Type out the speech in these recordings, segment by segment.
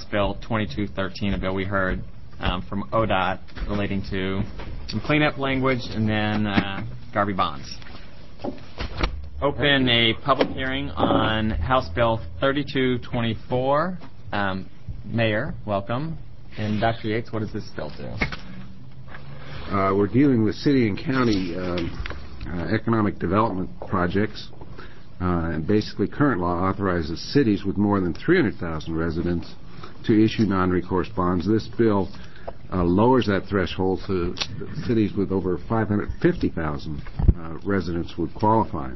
Bill 2213, a bill we heard from ODOT relating to some cleanup language and then Garvey bonds. Open a public hearing on House Bill 3224. Mayor, welcome. And Dr. Yates, what does this bill do? We're dealing with city and county economic development projects. And basically, current law authorizes cities with more than 300,000 residents to issue non-recourse bonds. This bill lowers that threshold to cities with over 550,000 residents would qualify.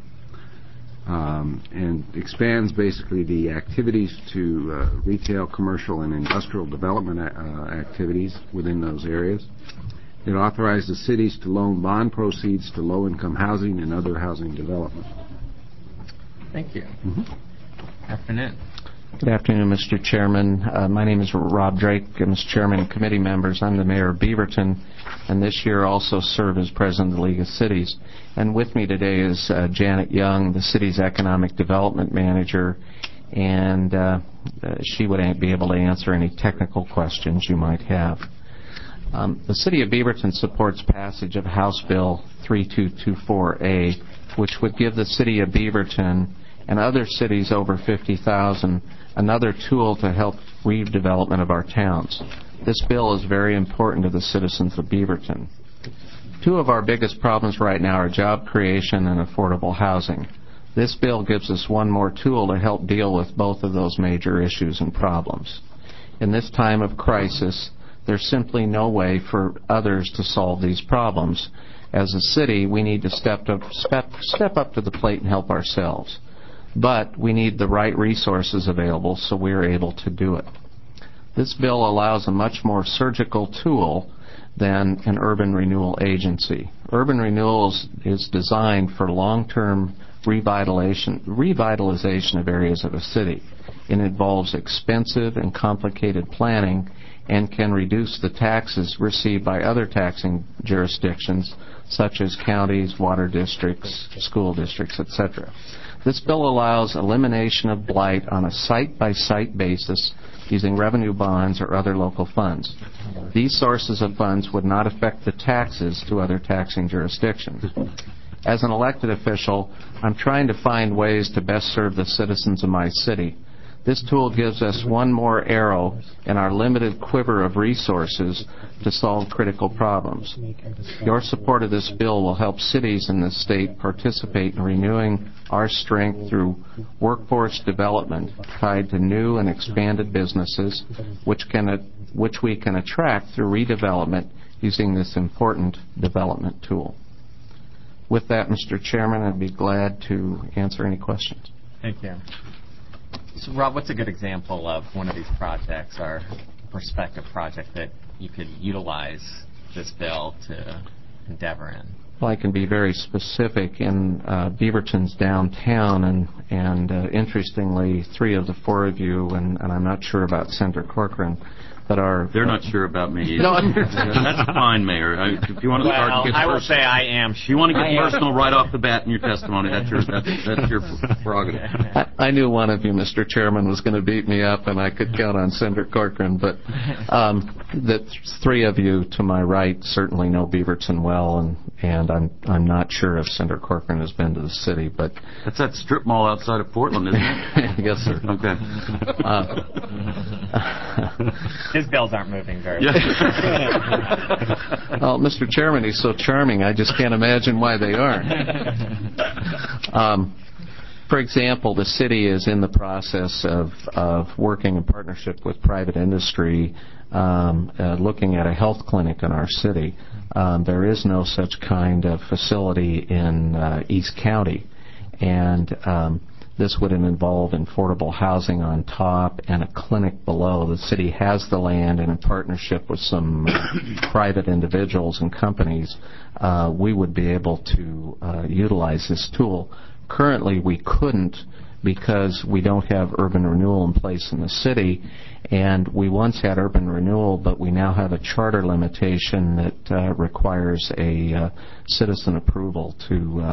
And expands basically the activities to retail, commercial, and industrial development activities within those areas. It authorizes cities to loan bond proceeds to low-income housing and other housing development. Thank you. Afternoon. Good afternoon, Mr. Chairman. My name is Rob Drake. Mr. Chairman and committee members, I'm the mayor of Beaverton, and this year also serve as president of the League of Cities. And with me today is Janet Young, the city's economic development manager, and she would be able to answer any technical questions you might have. The city of Beaverton supports passage of House Bill 3224A, which would give the city of Beaverton and other cities over 50,000 another tool to help redevelopment of our towns. This bill is very important to the citizens of Beaverton. Two of our biggest problems right now are job creation and affordable housing. This bill gives us one more tool to help deal with both of those major issues and problems. In this time of crisis, there's simply no way for others to solve these problems. As a city, we need to step up to the plate and help ourselves. But we need the right resources available so we're able to do it. This bill allows a much more surgical tool than an urban renewal agency. Urban renewal is designed for long-term revitalization of areas of a city. It involves expensive and complicated planning and can reduce the taxes received by other taxing jurisdictions such as counties, water districts, school districts, etc. This bill allows elimination of blight on a site-by-site basis using revenue bonds or other local funds. These sources of funds would not affect the taxes to other taxing jurisdictions. As an elected official, I'm trying to find ways to best serve the citizens of my city. This tool gives us one more arrow in our limited quiver of resources to solve critical problems. Your support of this bill will help cities in this state participate in renewing our strength through workforce development tied to new and expanded businesses, which we can attract through redevelopment using this important development tool. With that, Mr. Chairman, I'd be glad to answer any questions. Thank you. So, Rob, what's a good example of one of these projects or a prospective project that you could utilize this bill to endeavor in? Well, I can be very specific. In Beaverton's downtown, and interestingly, 3 of the 4 of you, and I'm not sure about Senator Corcoran, but are... They're not sure about me either. No. That's fine, Mayor. If you want to start to get I will personal, say I am sure. you want to get personal right off the bat in your testimony, that's your prerogative. I knew one of you, Mr. Chairman, was going to beat me up, and I could count on Senator Corcoran, but the 3 of you to my right certainly know Beaverton well, and I'm not sure if Senator Corcoran has been to the city, but... That's that strip mall outside of Portland, isn't it? Yes, sir. Okay. His bills aren't moving very well. Well, Mr. Chairman, he's so charming, I just can't imagine why they aren't. For example, the city is in the process of working in partnership with private industry, looking at a health clinic in our city. There is no such kind of facility in East County, and this would involve affordable housing on top and a clinic below. The city has the land, and in partnership with some private individuals and companies, we would be able to utilize this tool. Currently, we couldn't because we don't have urban renewal in place in the city, and we once had urban renewal, but we now have a charter limitation that requires a citizen approval to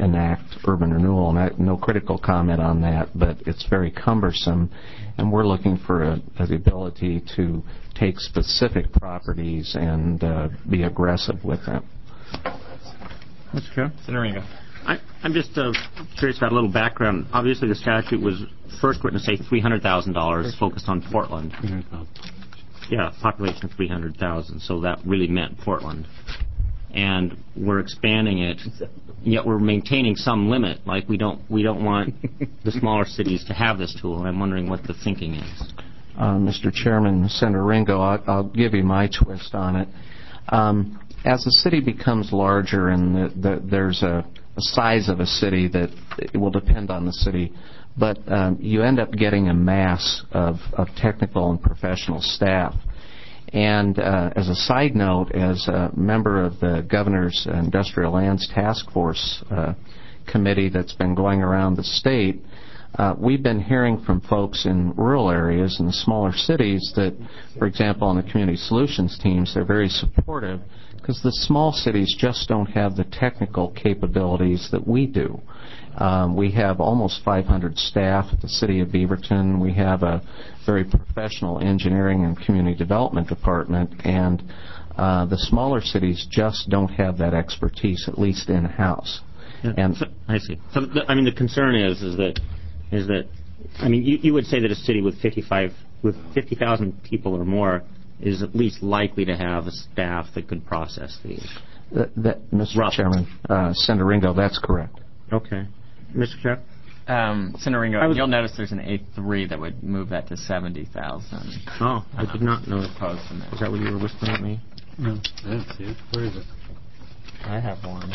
enact urban renewal. And no critical comment on that, but it's very cumbersome, and we're looking for the ability to take specific properties and be aggressive with them. Mr. Chair? Senator Ringo. I'm just curious about a little background. Obviously, the statute was first written to say $300,000 focused on Portland. Yeah, population of 300,000, so that really meant Portland. And we're expanding it, yet we're maintaining some limit. Like we don't want the smaller cities to have this tool. And I'm wondering what the thinking is. Mr. Chairman, Senator Ringo, I'll give you my twist on it. As the city becomes larger and there's a size of a city that it will depend on the city, but you end up getting a mass of technical and professional staff. And as a side note, as a member of the Governor's Industrial Lands Task Force committee that's been going around the state, we've been hearing from folks in rural areas and the smaller cities that, for example, on the community solutions teams, they're very supportive because the small cities just don't have the technical capabilities that we do. We have almost 500 staff at the City of Beaverton. We have a very professional engineering and community development department, and the smaller cities just don't have that expertise, at least in-house. Yeah, And I see. So, the concern is that you would say that a city with 50,000 people or more is at least likely to have a staff that could process these. Mr. Chairman, Senator Ringo, that's correct. Okay. Mr. Chair? Senator Ringo, you'll notice there's an A3 that would move that to 70,000. Oh, I did not know. Proposed in there. Is that what you were whispering at me? No, I didn't see it. Where is it? I have one.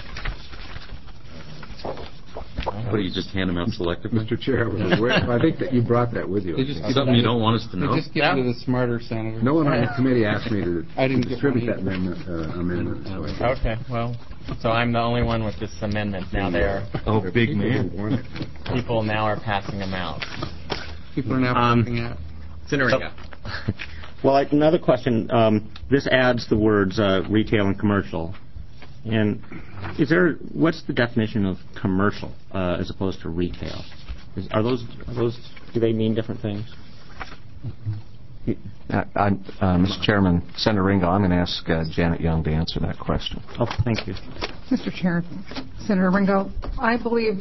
What, do you just hand them out selectively? Mr. Chair, I think that you brought that with you. Something you don't want us to know? Just give it to the smarter senator. No one on the committee asked me to I didn't distribute get that one amendment. So Okay, well, so I'm the only one with this amendment. Now Oh, big man. people now are passing them out. People are now looking at. Senator Ringo. Well, another question. This adds the words retail and commercial. And what's the definition of commercial as opposed to retail? Are those do they mean different things? Mr. Chairman, Senator Ringo, I'm going to ask Janet Young to answer that question. Oh, thank you. Mr. Chair, Senator Ringo, I believe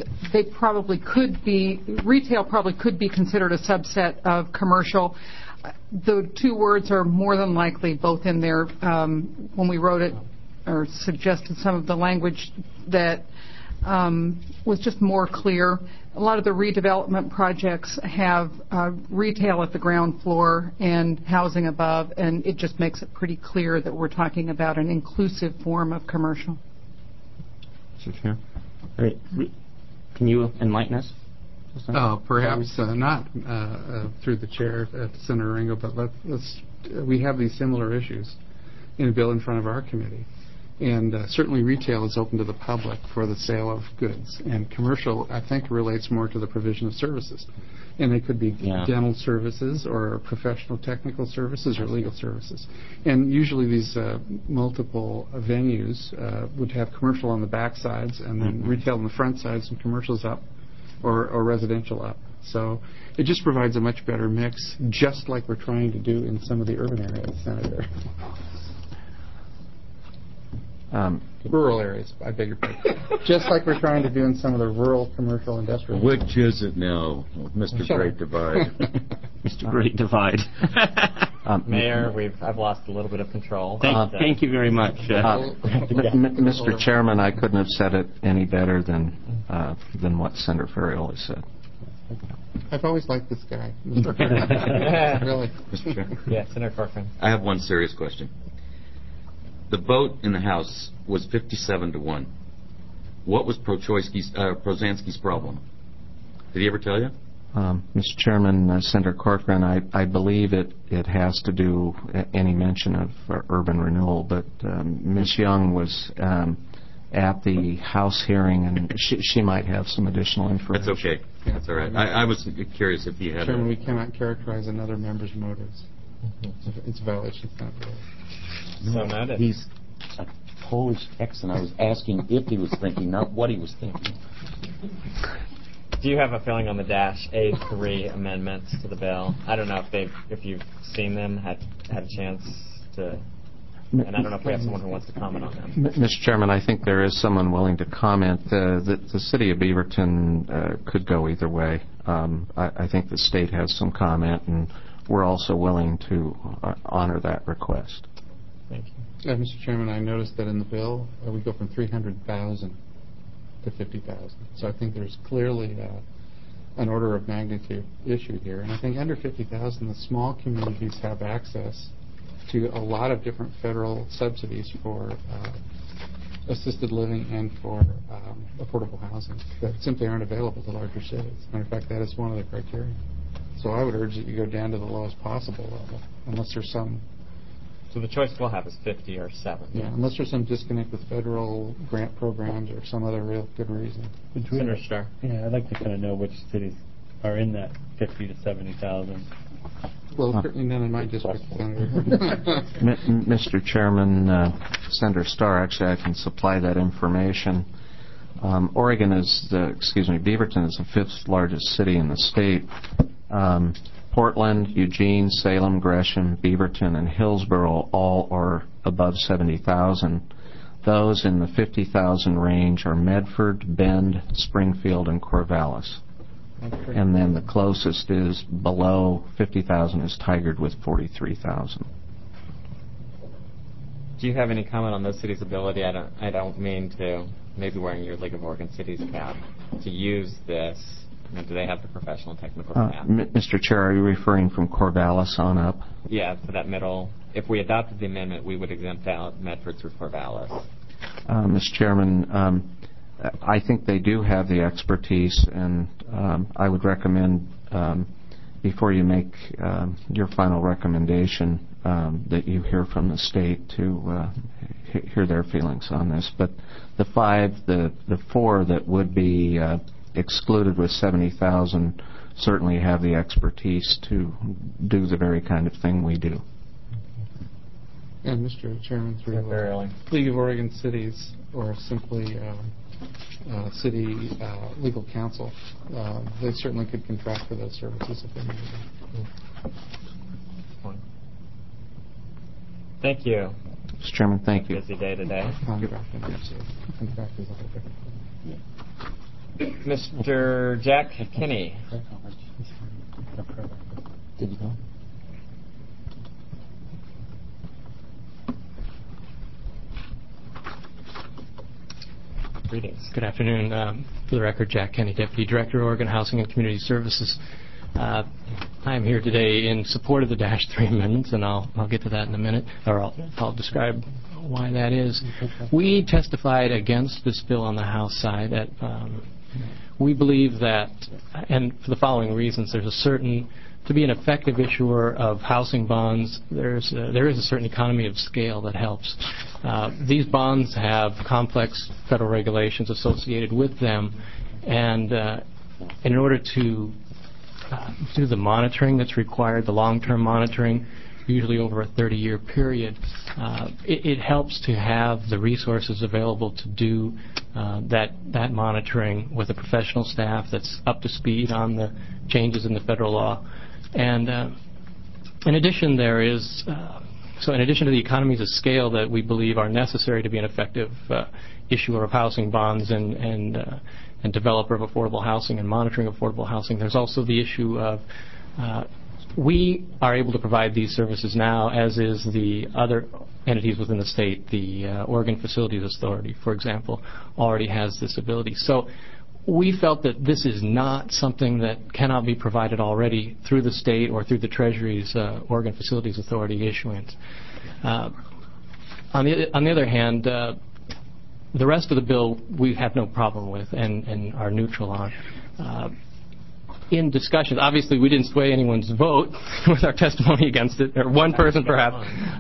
retail probably could be considered a subset of commercial. The two words are more than likely both in there when we wrote it or suggested some of the language that was just more clear. A lot of the redevelopment projects have retail at the ground floor and housing above, and it just makes it pretty clear that we're talking about an inclusive form of commercial. Mr. Chair? Can you enlighten us? Perhaps not through the chair, Senator Ringo, but we have these similar issues in a bill in front of our committee. And certainly retail is open to the public for the sale of goods. And commercial, I think, relates more to the provision of services. And they could be dental services or professional technical services or legal services. And usually these multiple venues would have commercial on the back sides and then retail on the front sides and commercials up or residential up. So it just provides a much better mix, just like we're trying to do in some of the urban areas, Senator. Rural areas, I beg your pardon. Just like we're trying to do in some of the rural commercial industrial. Which is it now, Mr. Great Divide? Mr. Great Divide. Mayor, I've lost a little bit of control. Thank you very much. Mr. Chairman, I couldn't have said it any better than what Senator Ferrioli said. I've always liked this guy. Really. Mr. Chair? Yeah, Senator Corcoran. I have one serious question. The vote in the House was 57-1. What was Prozansky's problem? Did he ever tell you? Mr. Chairman, Senator Corcoran, I believe it has to do any mention of urban renewal, but Ms. Young was at the House hearing, and she might have some additional information. That's okay. That's all right. I was curious if you had. Chairman, we cannot characterize another member's motives. It's a violation. It's not valid. So noted. Polish accent. I was asking if he was thinking, not what he was thinking. Do you have a feeling on the Dash A3 amendments to the bill? I don't know if you've seen them, had a chance to, and I don't know if we have someone who wants to comment on them. Mr. Chairman, I think there is someone willing to comment. The city of Beaverton could go either way. I think the state has some comment, and we're also willing to honor that request. Thank you. Mr. Chairman, I noticed that in the bill we go from 300,000 to 50,000. So I think there's clearly an order of magnitude issue here. And I think under 50,000, the small communities have access to a lot of different federal subsidies for assisted living and for affordable housing that simply aren't available to larger cities. Matter of fact, that is one of the criteria. So I would urge that you go down to the lowest possible level, unless there's some. So the choice we'll have is 50 or 7. Yeah, unless there's some disconnect with federal grant programs or some other real good reason. Senator Starr. Yeah, I'd like to kind of know which cities are in that 50 to 70,000. Well, certainly none in my district, Senator. Mr. Chairman, Senator Starr, actually I can supply that information. Beaverton is the 5th largest city in the state. Portland, Eugene, Salem, Gresham, Beaverton, and Hillsborough all are above 70,000. Those in the 50,000 range are Medford, Bend, Springfield, and Corvallis. And then the closest is below 50,000 is Tigard with 43,000. Do you have any comment on those cities' ability? I don't mean to, maybe wearing your League of Oregon Cities cap, to use this. Do they have the professional and technical staff? Mr. Chair, are you referring from Corvallis on up? Yeah, for that middle. If we adopted the amendment, we would exempt out Medford through Corvallis. Mr. Chairman, I think they do have the expertise, and I would recommend, before you make your final recommendation, that you hear from the state to hear their feelings on this. But the 4 that would be excluded with 70,000 certainly have the expertise to do the very kind of thing we do. And Mr. Chairman, through League of Oregon Cities, or simply city legal counsel, they certainly could contract for those services if they needed them. Thank you. Mr. Chairman, thank you. Busy day today. Contract is a whole different thing. Mr. Jack Kinney. Did you know? Greetings. Good afternoon. For the record, Jack Kenny, Deputy Director, Oregon Housing and Community Services. I am here today in support of the Dash 3 amendments, and I'll get to that in a minute, or I'll describe why that is. We testified against this bill on the House side. We believe that, and for the following reasons, to be an effective issuer of housing bonds, there is a certain economy of scale that helps. These bonds have complex federal regulations associated with them, and in order to do the monitoring that's required, the long-term monitoring, usually over a 30-year period, it helps to have the resources available to do that monitoring with a professional staff that's up to speed on the changes in the federal law. And in addition, in addition to the economies of scale that we believe are necessary to be an effective issuer of housing bonds and developer of affordable housing and monitoring affordable housing, there's also the issue of we are able to provide these services now, as is the other entities within the state. The Oregon Facilities Authority, for example, already has this ability. So we felt that this is not something that cannot be provided already through the state or through the Treasury's Oregon Facilities Authority issuance. On the other hand, the rest of the bill we have no problem with and are neutral on. In discussions, obviously we didn't sway anyone's vote with our testimony against it, or one person perhaps.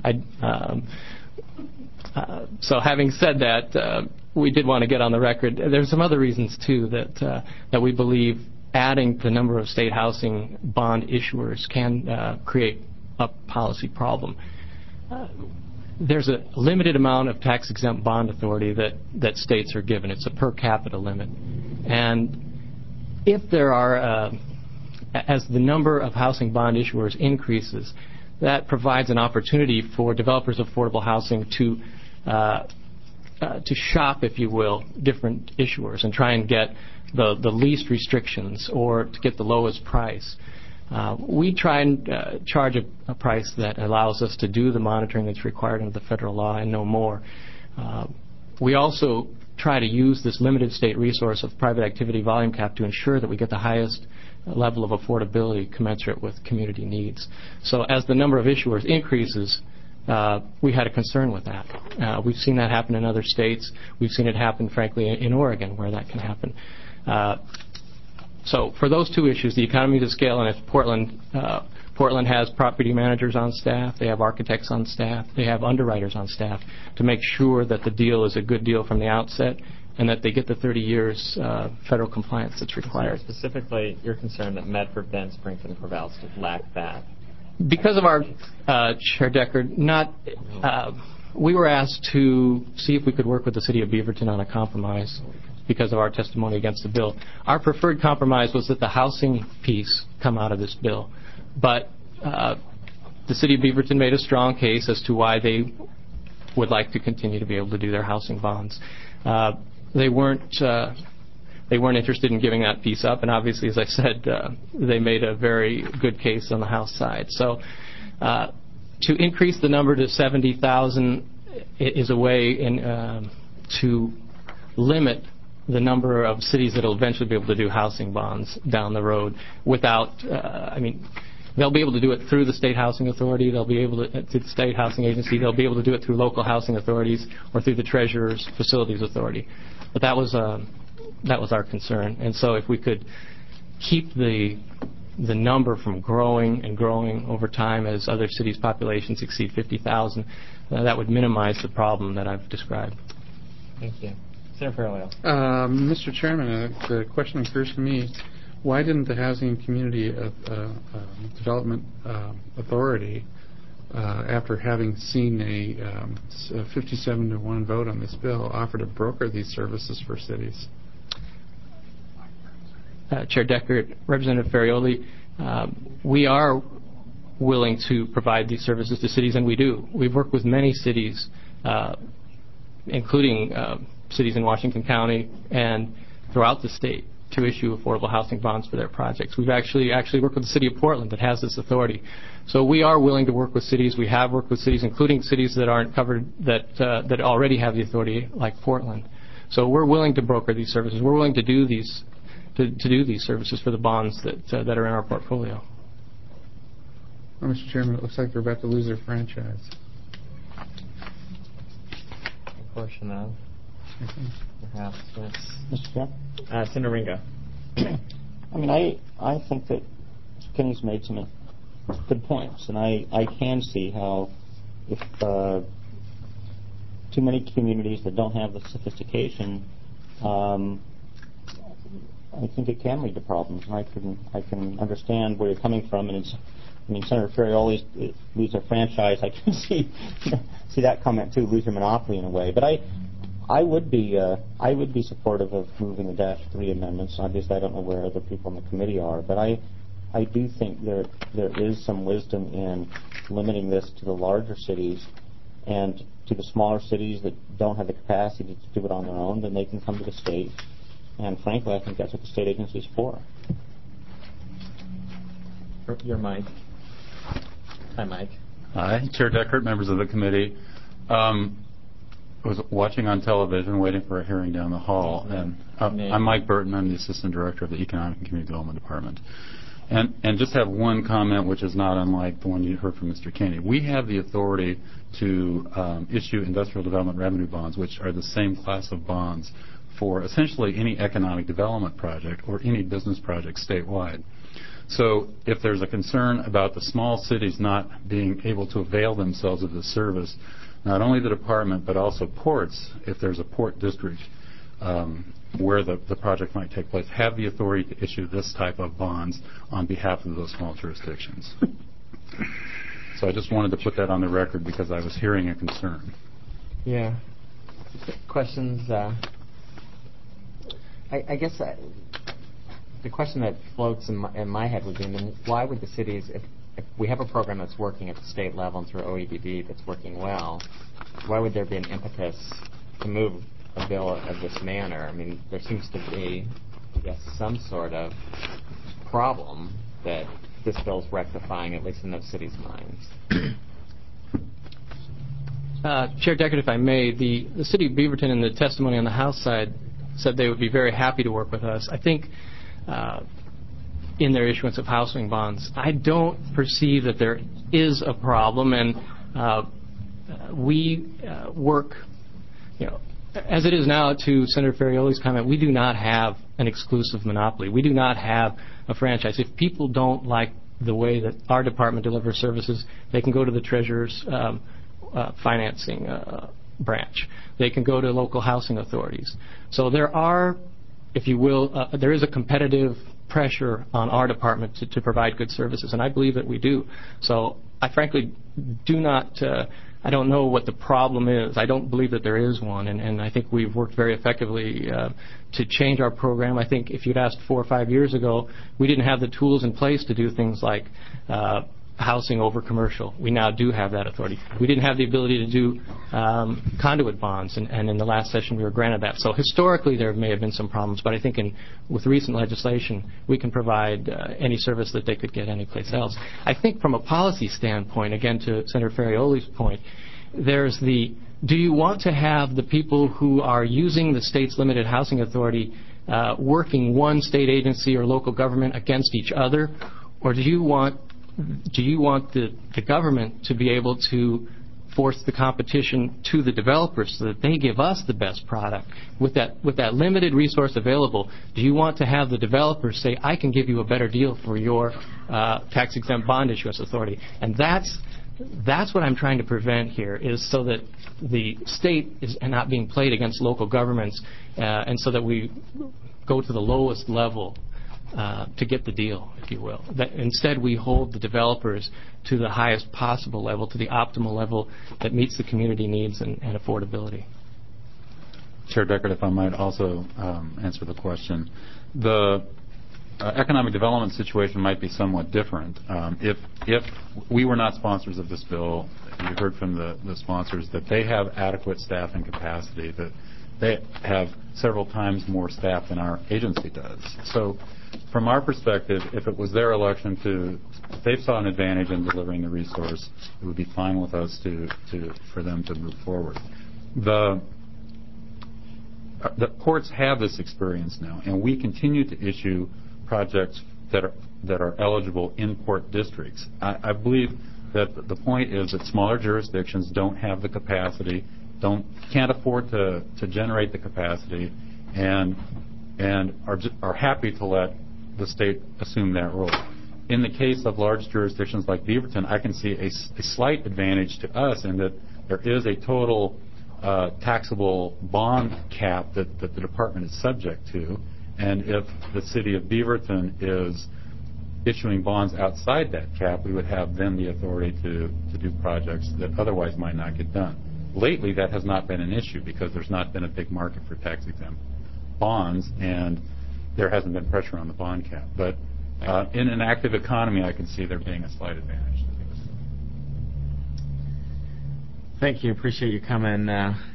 So having said that, we did want to get on the record. There's some other reasons, too, that we believe adding the number of state housing bond issuers can create a policy problem. there's a limited amount of tax-exempt bond authority that states are given. It's a per capita limit. And if there are, as the number of housing bond issuers increases, that provides an opportunity for developers of affordable housing to shop, if you will, different issuers and try and get the least restrictions or to get the lowest price. We try and charge a price that allows us to do the monitoring that's required under the federal law and no more. We also try to use this limited state resource of private activity volume cap to ensure that we get the highest level of affordability commensurate with community needs. So as the number of issuers increases, we had a concern with that. We've seen that happen in other states. We've seen it happen, frankly, in Oregon, where that can happen. So for those two issues, the economies of scale, and if Portland has property managers on staff, they have architects on staff, they have underwriters on staff to make sure that the deal is a good deal from the outset and that they get the 30 years federal compliance that's required. So specifically, you're concerned that Medford, Bend, Springfield, and Corvallis lack that. Because of our, Chair Decker, we were asked to see if we could work with the City of Beaverton on a compromise because of our testimony against the bill. Our preferred compromise was that the housing piece come out of this bill. But the City of Beaverton made a strong case as to why they would like to continue to be able to do their housing bonds. They weren't interested in giving that piece up, and obviously, as I said, they made a very good case on the House side. So to increase the number to 70,000 is a way to limit the number of cities that will eventually be able to do housing bonds down the road without, they'll be able to do it through the State Housing Authority, they'll be able to, through the State Housing Agency, they'll be able to do it through local housing authorities or through the Treasurer's Facilities Authority. But that was our concern. And so if we could keep the number from growing and growing over time as other cities' populations exceed 50,000, that would minimize the problem that I've described. Thank you. Senator Farrell. Mr. Chairman, the question occurs to me, why didn't the Housing and Community Development Authority, after having seen a 57-to-1 vote on this bill, offer to broker these services for cities? Chair Decker, Representative Ferrioli, we are willing to provide these services to cities, and we do. We've worked with many cities, including cities in Washington County and throughout the state, to issue affordable housing bonds for their projects. We've actually worked with the City of Portland that has this authority. So we are willing to work with cities. We have worked with cities, including cities that aren't covered, that already have the authority, like Portland. So we're willing to broker these services. We're willing to do these services for the bonds that are in our portfolio. Well, Mr. Chairman, it looks like they're about to lose their franchise. A portion of, perhaps, yes. Mr. Chair? Senator Ringo. I think that Kenny's made some good points, and I can see how if too many communities that don't have the sophistication, I think it can lead to problems, and I can understand where you're coming from. And Senator Ferrioli lose their franchise. I can see that comment too, lose their monopoly in a way. But I would be supportive of moving the -3 amendments. Obviously, I don't know where other people in the committee are, but I do think there is some wisdom in limiting this to the larger cities, and to the smaller cities that don't have the capacity to do it on their own, then they can come to the state. And frankly, I think that's what the state agency is for. Your mic. Hi, Mike. Hi, Chair Deckert, members of the committee. I was watching on television, waiting for a hearing down the hall, and I'm Mike Burton. I'm the Assistant Director of the Economic and Community Development Department. And just have one comment, which is not unlike the one you heard from Mr. Kenney. We have the authority to issue industrial development revenue bonds, which are the same class of bonds for essentially any economic development project or any business project statewide. So if there's a concern about the small cities not being able to avail themselves of this service, not only the department but also ports, if there's a port district where the project might take place, have the authority to issue this type of bonds on behalf of those small jurisdictions. So I just wanted to put that on the record because I was hearing a concern. Yeah. Questions? I guess the question that floats in my head would be, then why would the cities, if we have a program that's working at the state level and through OEDD that's working well, why would there be an impetus to move a bill of this manner? I mean, there seems to be, I guess, some sort of problem that this bill's rectifying, at least in those cities' minds. Chair Deckard, if I may, the City of Beaverton in the testimony on the House side said they would be very happy to work with us. I think in their issuance of housing bonds, I don't perceive that there is a problem, and we work, as it is now, to Senator Ferrioli's comment, we do not have an exclusive monopoly. We do not have a franchise. If people don't like the way that our department delivers services, they can go to the Treasurer's financing branch. They can go to local housing authorities. So there are, if you will, there is a competitive pressure on our department to provide good services, and I believe that we do. So I frankly do not, I don't know what the problem is. I don't believe that there is one, and I think we've worked very effectively to change our program. I think if you'd asked 4 or 5 years ago, we didn't have the tools in place to do things like housing over commercial. We now do have that authority. We didn't have the ability to do conduit bonds, and in the last session we were granted that. So historically there may have been some problems, but I think with recent legislation we can provide any service that they could get anyplace else. I think from a policy standpoint, again to Senator Ferrioli's point, there's do you want to have the people who are using the state's limited housing authority working one state agency or local government against each other, or do you want the government to be able to force the competition to the developers so that they give us the best product? With that limited resource available, do you want to have the developers say, I can give you a better deal for your tax-exempt bond issuance authority? And that's what I'm trying to prevent here, is so that the state is not being played against local governments, and so that we go to the lowest level to get the deal, if you will. That instead, we hold the developers to the highest possible level, to the optimal level that meets the community needs and affordability. Chair Deckard, if I might also answer the question. The economic development situation might be somewhat different. If we were not sponsors of this bill, you heard from the sponsors that they have adequate staff and capacity, that they have several times more staff than our agency does. So from our perspective, if it was their election if they saw an advantage in delivering the resource, it would be fine with us for them to move forward. The courts have this experience now, and we continue to issue projects that are eligible in port districts. I believe that the point is that smaller jurisdictions don't have the capacity, can't afford to generate the capacity, and are happy to let the state assume that role. In the case of large jurisdictions like Beaverton, I can see a slight advantage to us in that there is a total taxable bond cap that the department is subject to, and if the city of Beaverton is issuing bonds outside that cap, we would have then the authority to do projects that otherwise might not get done. Lately, that has not been an issue because there's not been a big market for tax-exempt bonds, and there hasn't been pressure on the bond cap. But in an active economy, I can see there being a slight advantage. Thank you. Appreciate you coming.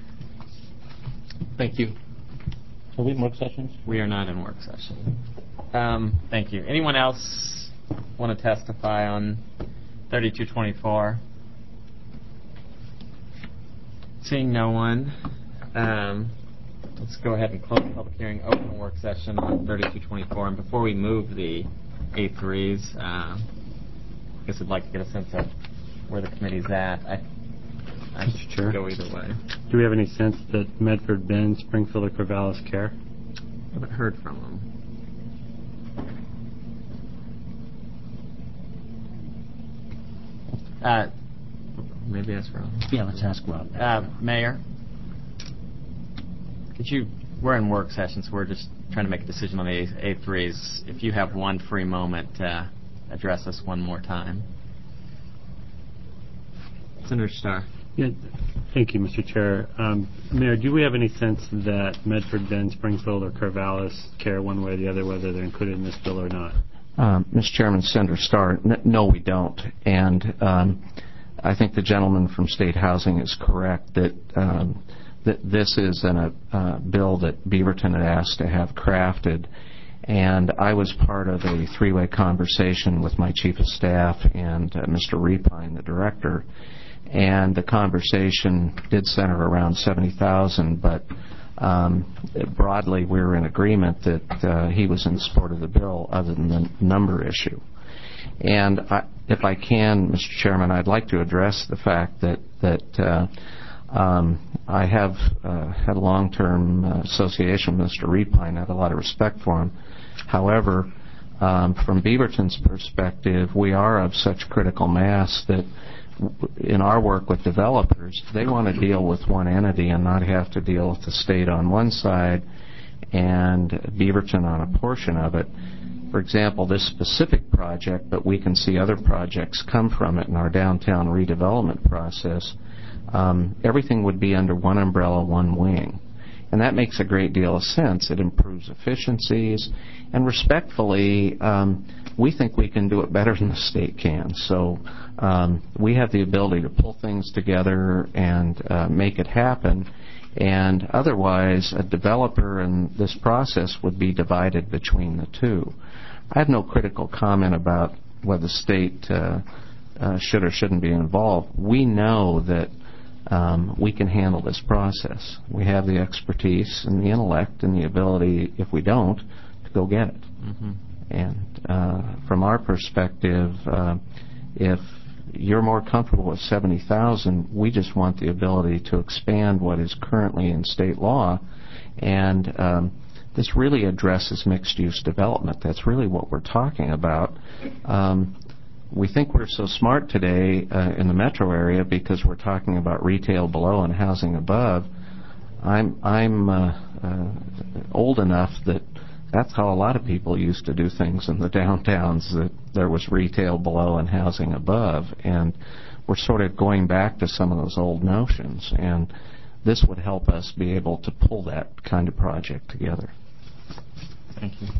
Thank you. Are we in work sessions? We are not in work session. Thank you. Anyone else want to testify on 3224? Seeing no one, let's go ahead and close the public hearing, open the work session on 3224. And before we move the A3s, I guess I'd like to get a sense of where the committee's at. I Mr. Chair, go either way. Do we have any sense that Medford, Bend, Springfield, or Corvallis care? I haven't heard from them. Maybe that's wrong. Yeah, let's ask Rob. Mayor, we're in work sessions, so we're just trying to make a decision on the A3s. If you have one free moment, address us one more time. Senator Starr. Yeah, thank you, Mr. Chair. Mayor, do we have any sense that Medford, Bend, Springfield, or Corvallis care one way or the other whether they're included in this bill or not? Mr. Chairman, Senator Starr, no, we don't. And I think the gentleman from State Housing is correct that that this is a bill that Beaverton had asked to have crafted. And I was part of a three-way conversation with my chief of staff and Mr. Repine, the director. And the conversation did center around $70,000, but broadly we were in agreement that he was in support of the bill other than the number issue. And if I can, Mr. Chairman, I'd like to address the fact that I have had a long-term association with Mr. Repine. I have a lot of respect for him. However, from Beaverton's perspective, we are of such critical mass that in our work with developers, they want to deal with one entity and not have to deal with the state on one side and Beaverton on a portion of it. For example, this specific project, but we can see other projects come from it in our downtown redevelopment process, everything would be under one umbrella, one wing. And that makes a great deal of sense. It improves efficiencies. And respectfully, we think we can do it better than the state can. So we have the ability to pull things together and make it happen. And otherwise, a developer in this process would be divided between the two. I have no critical comment about whether the state should or shouldn't be involved. We know that we can handle this process. We have the expertise and the intellect and the ability, if we don't, to go get it. Mm-hmm. And from our perspective, if you're more comfortable with $70,000, we just want the ability to expand what is currently in state law. And this really addresses mixed-use development. That's really what we're talking about. We think we're so smart today in the metro area because we're talking about retail below and housing above. I'm old enough that that's how a lot of people used to do things in the downtowns, that there was retail below and housing above. And we're sort of going back to some of those old notions. And this would help us be able to pull that kind of project together. Thank you.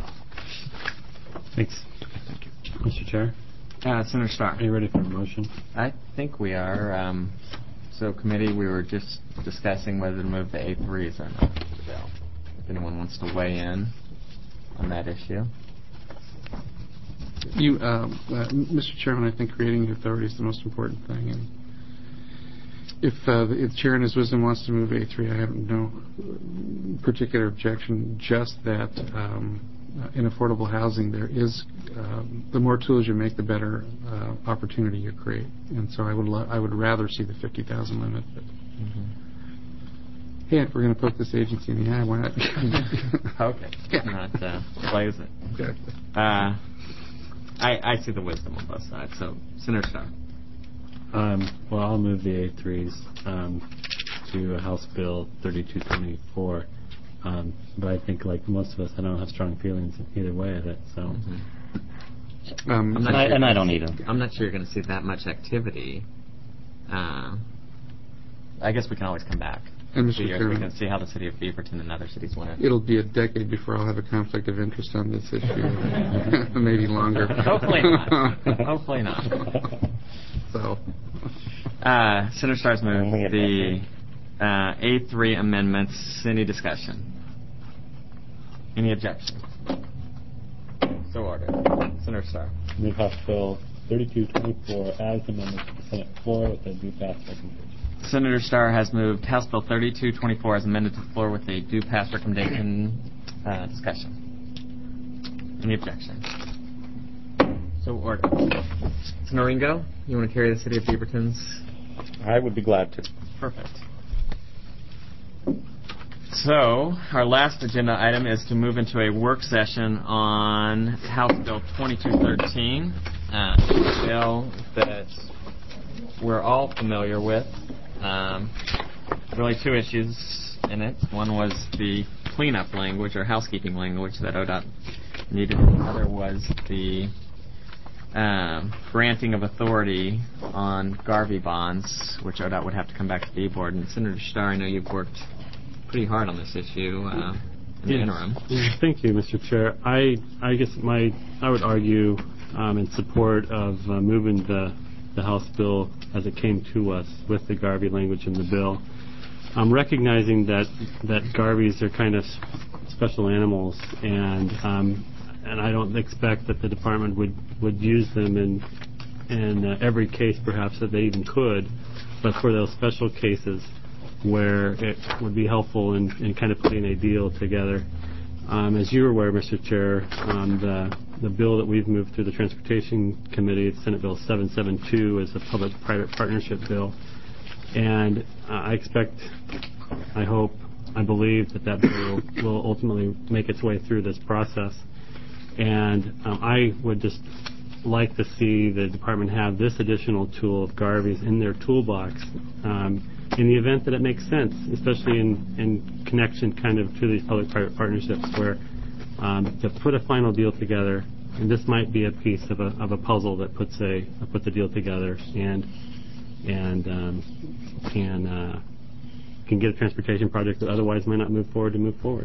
Thanks. Thank you. Mr. Chair? Senator Starr. Are you ready for a motion? I think we are. So, committee, we were just discussing whether to move the A3s or not to the bill. If anyone wants to weigh in on that issue. Mr. Chairman, I think creating the authority is the most important thing. And if the chair in his wisdom wants to move A3, I have no particular objection, just that in affordable housing there is the more tools you make, the better opportunity you create. And so I would rather see the 50,000 limit. But hey, if we're going to poke this agency in the eye, why not? Okay. Yeah. Not blaze it. Exactly. I see the wisdom on both sides. So, Senator Starr. Well, I'll move the A3s to House Bill 3224. But I think, like most of us, I don't have strong feelings either way of it. So, I don't either. I'm not sure you're going to see that much activity. I guess we can always come back. And Mr. Chairman, we can see how the city of Beaverton and other cities went. It'll be a decade before I'll have a conflict of interest on this issue. Maybe longer. Hopefully not. Hopefully not. So, Senator Starr's moved the A3 amendments. Any discussion? Any objection? So ordered. Senator Starr. Move House Bill 3224 as amended to the Senate floor with a due pass recommendation. Senator Starr has moved House Bill 3224 as amended to the floor with a due pass recommendation. Discussion. Any objections? So ordered. Senator Ringo, you want to carry the city of Beaverton's? I would be glad to. Perfect. So, our last agenda item is to move into a work session on House Bill 2213, a bill that we're all familiar with. Really two issues in it. One was the cleanup language or housekeeping language that ODOT needed. The other was the granting of authority on Garvey bonds, which ODOT would have to come back to the board. And Senator Starr, I know you've worked pretty hard on this issue in the interim. Thank you, Mr. Chair. I guess I would argue in support of moving the House bill as it came to us with the Garvey language in the bill. I'm recognizing that Garveys are kind of special animals, and I don't expect that the department would use them in every case, perhaps, that they even could, but for those special cases where it would be helpful in kind of putting a deal together. As you're aware, Mr. Chair, the bill that we've moved through the Transportation Committee, Senate Bill 772, is a public-private partnership bill. And I expect, I hope, I believe that bill will ultimately make its way through this process. And I would just like to see the department have this additional tool of Garvey's in their toolbox in the event that it makes sense, especially in connection kind of to these public-private partnerships where to put a final deal together, and this might be a piece of a puzzle that puts a deal together and can get a transportation project that otherwise might not move forward to move forward.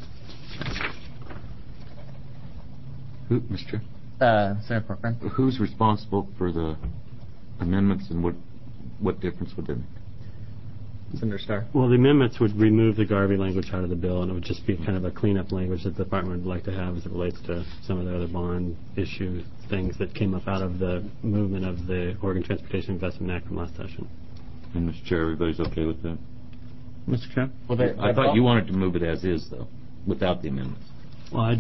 Mr. Senator Corcoran. Who's responsible for the amendments, and what difference would they make? Senator Starr. Well, the amendments would remove the Garvey language out of the bill, and it would just be kind of a cleanup language that the department would like to have as it relates to some of the other bond issue things that came up out of the movement of the Oregon Transportation Investment Act from last session. And Mr. Chair, everybody's okay with that? Mr. Chair? Well, I thought you wanted to move it as is, though, without the amendments. Well,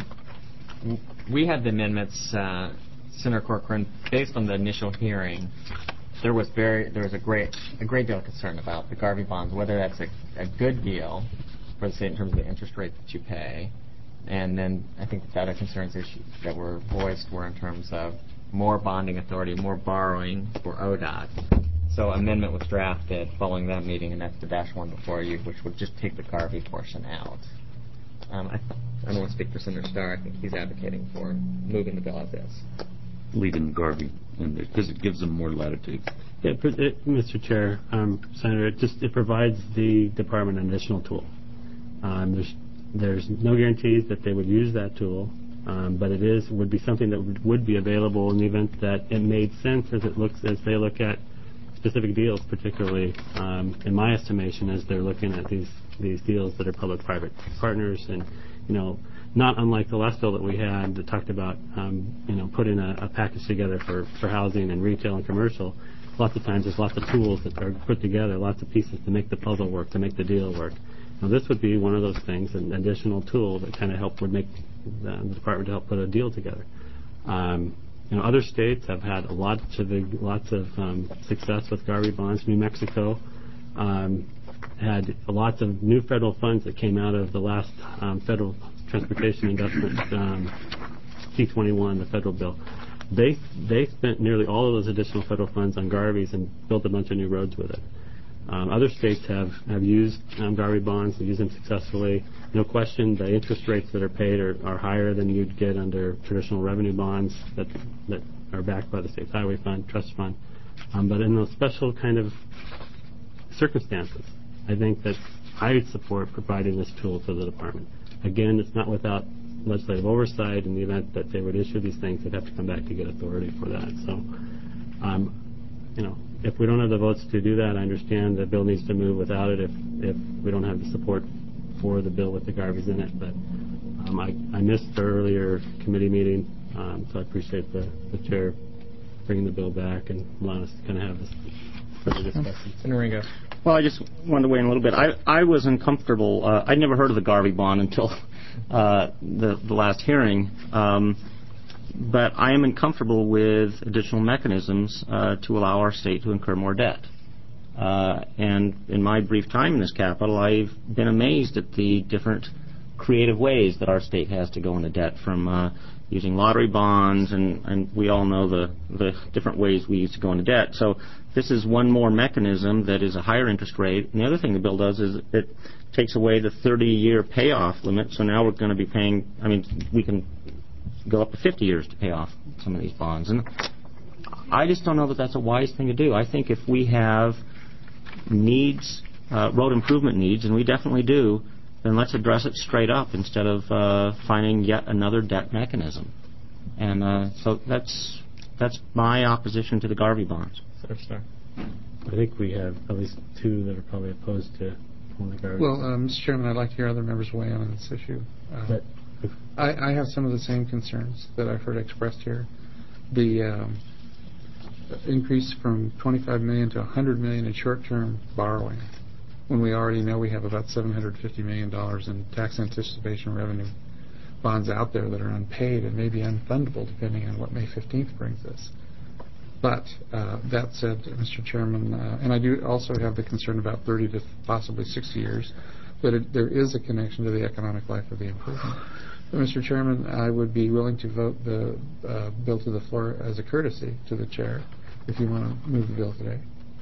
we had the amendments, Senator Corcoran, based on the initial hearing. There was a great deal of concern about the Garvey bonds, whether that's a good deal for the state in terms of the interest rate that you pay, and then I think the other concerns that were voiced were in terms of more bonding authority, more borrowing for ODOT. So amendment was drafted following that meeting, and that's the -1 before you, which would just take the Garvey portion out. I don't want to speak for Senator Starr. I think he's advocating for moving the bill as is. Leaving Garvey in there, because it gives them more latitude. Yeah, Mr. Chair, Senator, it provides the department an additional tool. There's no guarantees that they would use that tool, but it would be something that would be available in the event that it made sense as they look at specific deals, particularly in my estimation, as they're looking at these deals that are public-private partners, and not unlike the last bill that we had that talked about putting a package together for housing and retail and commercial. Lots of times there's lots of tools that are put together, lots of pieces to make the puzzle work, to make the deal work. Now this would be one of those things, an additional tool that kind of would make the department to help put a deal together. Other states have had lots of success with Garvey bonds. New Mexico had lots of new federal funds that came out of the last federal transportation investment T21, the federal bill. They spent nearly all of those additional federal funds on Garveys and built a bunch of new roads with it. Other states have used Garvey bonds and used them successfully. No question, the interest rates that are paid are higher than you'd get under traditional revenue bonds that are backed by the state's highway fund, trust fund. But in those special kind of circumstances, I think that I would support providing this tool to the department. Again, it's not without legislative oversight. In the event that they would issue these things, they'd have to come back to get authority for that. So, if we don't have the votes to do that, I understand the bill needs to move without it if we don't have the support for the bill with the Garveys in it. But I missed the earlier committee meeting, so I appreciate the chair bringing the bill back and allowing us to kind of have this further discussion. Senator Ringo. Well, I just wanted to weigh in a little bit. I was uncomfortable. I'd never heard of the Garvey bond until the last hearing. But I am uncomfortable with additional mechanisms to allow our state to incur more debt. And in my brief time in this capital, I've been amazed at the different creative ways that our state has to go into debt, from using lottery bonds, and we all know the different ways we used to go into debt. So this is one more mechanism that is a higher interest rate. And the other thing the bill does is it takes away the 30-year payoff limit. So now we're going to be paying, we can go up to 50 years to pay off some of these bonds. And I just don't know that that's a wise thing to do. I think if we have needs, road improvement needs, and we definitely do, then let's address it straight up instead of finding yet another debt mechanism. And so that's my opposition to the Garvey bonds. I think we have at least two that are probably opposed to pulling the Garvey. Well, Mr. Chairman, I'd like to hear other members weigh in on this issue. I have some of the same concerns that I've heard expressed here. The increase from $25 million to $100 million in short-term borrowing, when we already know we have about $750 million in tax anticipation revenue bonds out there that are unpaid and maybe unfundable depending on what May 15th brings us. But that said, Mr. Chairman, and I do also have the concern about 30 to possibly 60 years, but there is a connection to the economic life of the improvement. But Mr. Chairman, I would be willing to vote the bill to the floor as a courtesy to the chair if you want to move the bill today.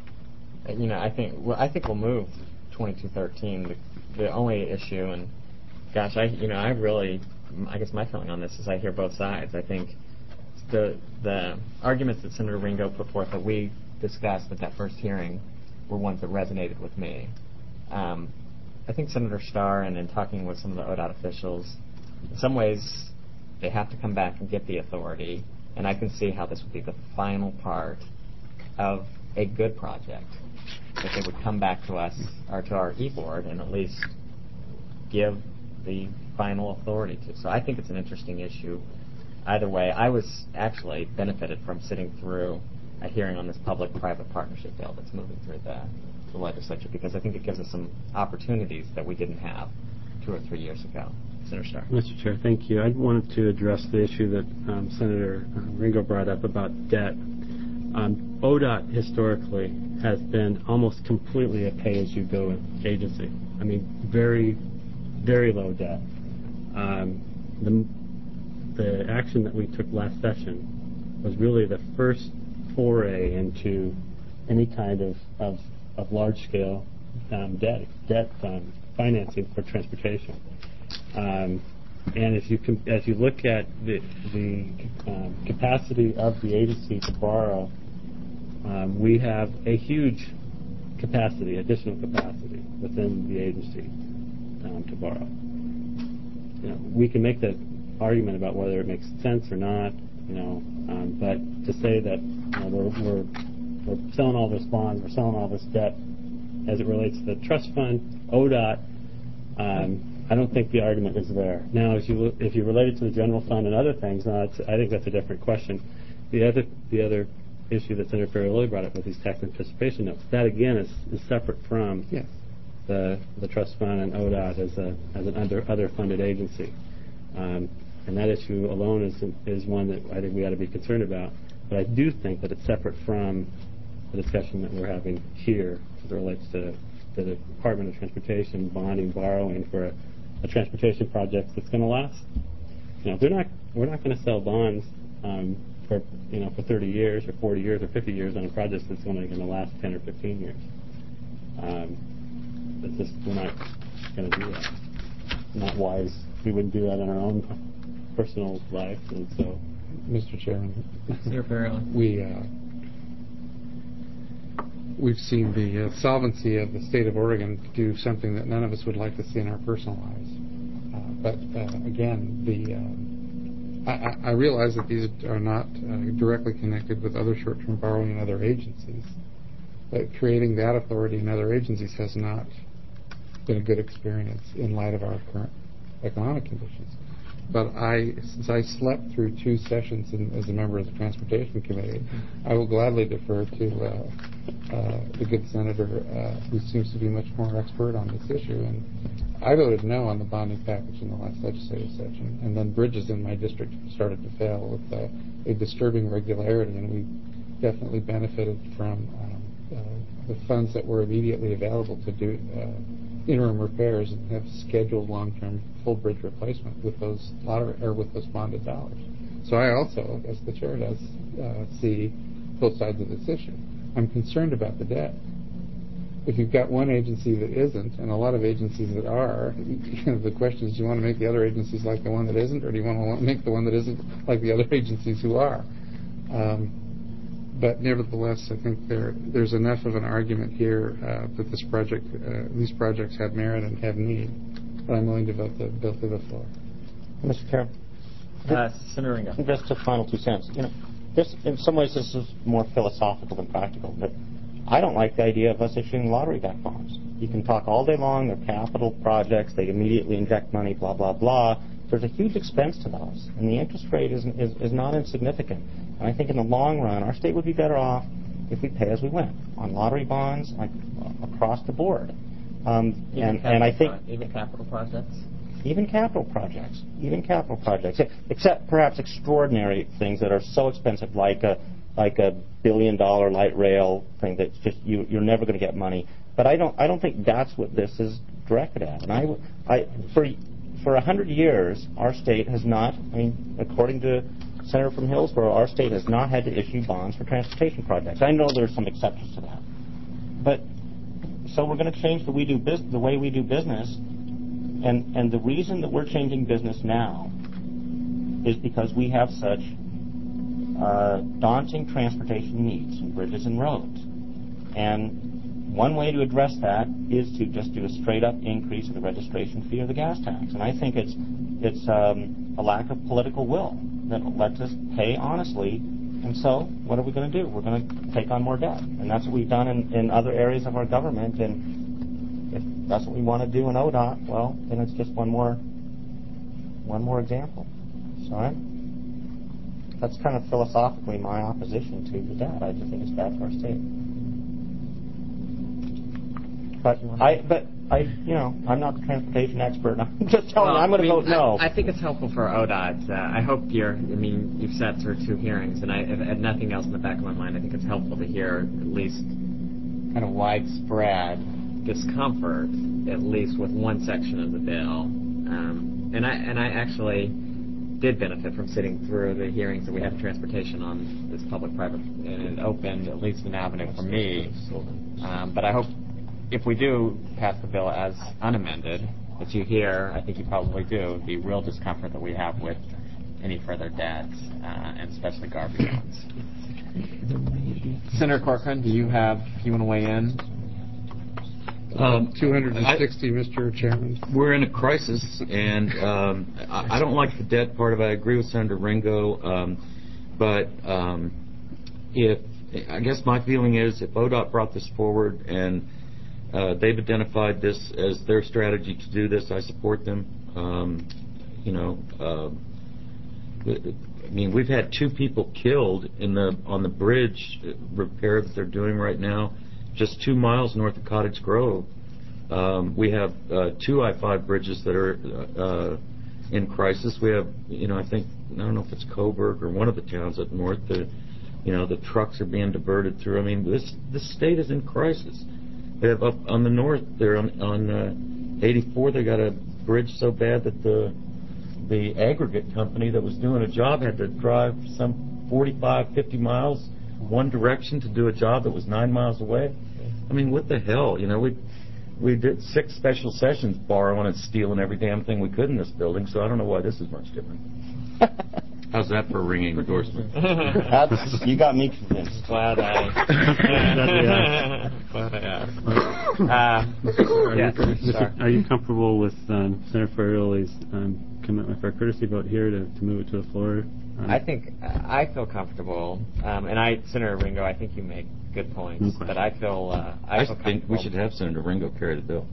I think we'll move 2213. The only issue, and gosh, I guess my feeling on this is I hear both sides. I think the arguments that Senator Ringo put forth that we discussed at that first hearing were ones that resonated with me. I think Senator Starr, and in talking with some of the ODOT officials, in some ways they have to come back and get the authority, and I can see how this would be the final part of a good project, that they would come back to us, or to our e-board, and at least give the final authority to. So I think it's an interesting issue. Either way, I was actually benefited from sitting through a hearing on this public-private partnership bill that's moving through the legislature, because I think it gives us some opportunities that we didn't have 2 or 3 years ago. Senator Starr. Mr. Chair, thank you. I wanted to address the issue that Senator Ringo brought up about debt. ODOT historically has been almost completely a pay-as-you-go agency. I mean, very, very low debt. The action that we took last session was really the first foray into any kind of large-scale debt financing for transportation. And as you look at the capacity of the agency to borrow, we have a huge additional capacity within the agency to borrow. We can make the argument about whether it makes sense or not, but to say that we're selling all this bonds, we're selling all this debt as it relates to the trust fund, ODOT, I don't think the argument is there. Now, if you relate it to the general fund and other things, I think that's a different question. The other issue that Senator Ferrioli brought up with these tax anticipation notes, that again is separate from the trust fund and ODOT as an underfunded agency. And that issue alone is one that I think we ought to be concerned about. But I do think that it's separate from the discussion that we're having here as it relates to the Department of Transportation bonding, borrowing for a transportation project that's going to last. We're not going to sell bonds for 30 years or 40 years or 50 years on a project that's only going to last 10 or 15 years. We're not going to do that. Not wise. We wouldn't do that in our own personal life, and so. Mr. Chairman, Senator Ferrioli. We've seen the solvency of the state of Oregon do something that none of us would like to see in our personal lives. But again, I realize that these are not directly connected with other short-term borrowing in other agencies. But creating that authority in other agencies has not been a good experience in light of our current economic conditions. But since I slept through 2 sessions as a member of the Transportation Committee, I will gladly defer to the good senator who seems to be much more expert on this issue. And I voted no on the bonding package in the last legislative session. And then bridges in my district started to fail with a disturbing regularity, and we definitely benefited from the funds that were immediately available to do interim repairs and have scheduled long-term full bridge replacement with those bonded dollars. So I also, as the chair does, see both sides of this issue. I'm concerned about the debt. if you've got one agency that isn't, and a lot of agencies that are, the question is, do you want to make the other agencies like the one that isn't, or do you want to make the one that isn't like the other agencies who are? But nevertheless, I think there's enough of an argument here that these projects have merit and have need, that I'm willing to vote the bill to the floor. Mr. Chairman. Senator Ringo. Just a final 2 cents. This, in some ways, this is more philosophical than practical. But I don't like the idea of us issuing lottery-backed bonds. You can talk all day long. They're capital projects. They immediately inject money. Blah blah blah. There's a huge expense to those, and the interest rate is not insignificant. And I think in the long run, our state would be better off if we pay as we went on lottery bonds, like across the board. And I think even capital projects. Even capital projects, except perhaps extraordinary things that are so expensive, like a $1 billion light rail thing that's just you're never going to get money. But I don't think that's what this is directed at. And for 100 years, our state has not. I mean, according to Senator from Hillsborough, our state has not had to issue bonds for transportation projects. I know there's some exceptions to that, but so we're going to change the way we do business. And the reason that we're changing business now is because we have such daunting transportation needs in bridges and roads. And one way to address that is to just do a straight-up increase in the registration fee or the gas tax. And I think it's a lack of political will that lets us pay honestly. And so what are we going to do? We're going to take on more debt. And that's what we've done in other areas of our government. And if that's what we want to do in ODOT, well, then it's just one more example. So that's kind of philosophically my opposition to the debt. I just think it's bad for our state. But I'm not the transportation expert. I'm just telling you, I'm going to vote no. I think it's helpful for ODOT. I hope you've sat through 2 hearings, and I had nothing else in the back of my mind. I think it's helpful to hear at least kind of widespread discomfort, at least with one section of the bill. And I actually did benefit from sitting through the hearings that we had in transportation on this public-private, and it opened at least an avenue for me. But I hope if we do pass the bill as unamended, that you hear, I think you probably do, the real discomfort that we have with any further debts, and especially garbage ones. Senator Corcoran, do you want to weigh in? 260, Mr. Chairman. We're in a crisis, and I don't like the debt part of it. I agree with Senator Ringo, but I guess my feeling is if ODOT brought this forward and they've identified this as their strategy to do this, I support them. I mean, we've had 2 people killed on the bridge repair that they're doing right now, just 2 miles north of Cottage Grove. We have 2 I-5 bridges that are in crisis. We have, I don't know if it's Coburg or one of the towns up north. The trucks are being diverted through. I mean, this state is in crisis. They have up on the north there on 84. They got a bridge so bad that the aggregate company that was doing a job had to drive some 45, 50 miles one direction to do a job that was 9 miles away. I mean, what the hell? We did 6 special sessions borrowing and stealing every damn thing we could in this building, so I don't know why this is much different. How's that for a ringing endorsement? You got me convinced. Glad I asked. Are you comfortable with Senator Ferrioli's commitment for a courtesy vote here to move it to the floor? I feel comfortable, and Senator Ringo, I think you make good points, but I feel think we should have Senator Ringo carry the bill.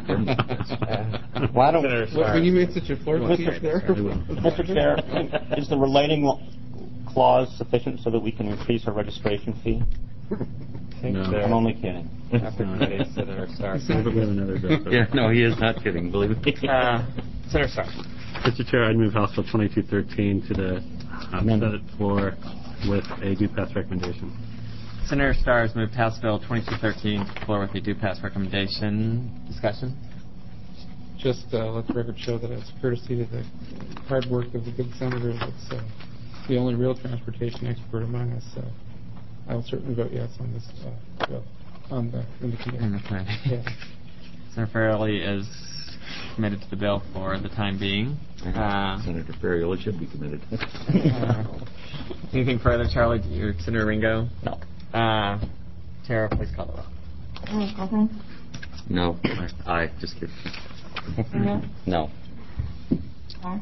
Why don't when you made such a floor speech there? Mr. Chair, is the relating clause sufficient so that we can increase our registration fee? No. I'm only kidding. Senator Starr. We have another bill. Yeah, no, he is not kidding, believe me. Senator Starr. Mr. Chair, I'd move House Bill 2213 to the Senate floor with a due pass recommendation. Senator Starr has moved House Bill 2213 to the floor with a due pass recommendation. Discussion? Just let the record show that it's courtesy to the hard work of the good senator that's the only real transportation expert among us. So I will certainly vote yes on this bill. on the committee. In the plan. Yes. Senator Farrelly is committed to the bill for the time being. Senator Ferriola should be committed. Anything further, Charlie? Or Senator Ringo? No. Tara, please call the roll. No. Aye. Just kidding. No. Aye.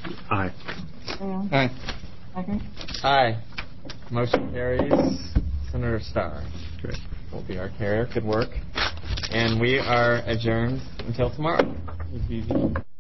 Aye. Aye. Motion carries. Senator Starr Great. will be our carrier. Good work. And we are adjourned until tomorrow. Easy.